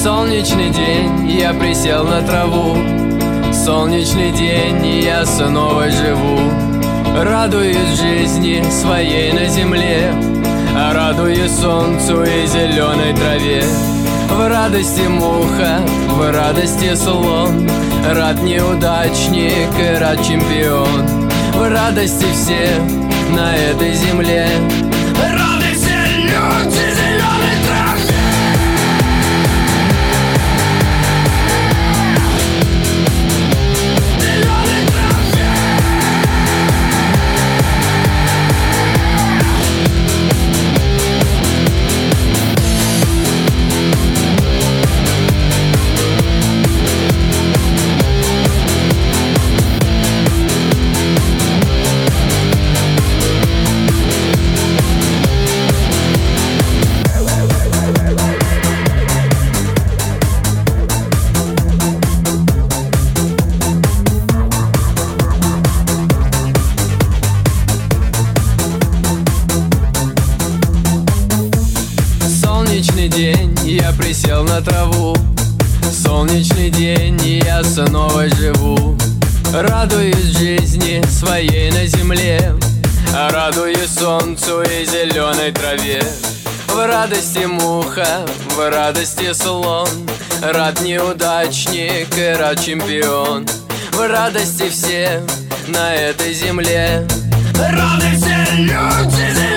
Солнечный день, я присел на траву. Солнечный день, и я снова живу. Радуюсь жизни своей на земле, радуюсь солнцу и зеленой траве. В радости муха, в радости слон, рад неудачник и рад чемпион. В радости все на этой земле, рады все люди зеленой траве. Зеленой траве. Солнечный день, я присел на траву. Солнечный день, и я снова живу. Радуюсь жизни своей на земле, радуюсь солнцу и зеленой траве. В радости муха, в радости слон, рад неудачник и рад чемпион. В радости все на этой земле, рады все люди.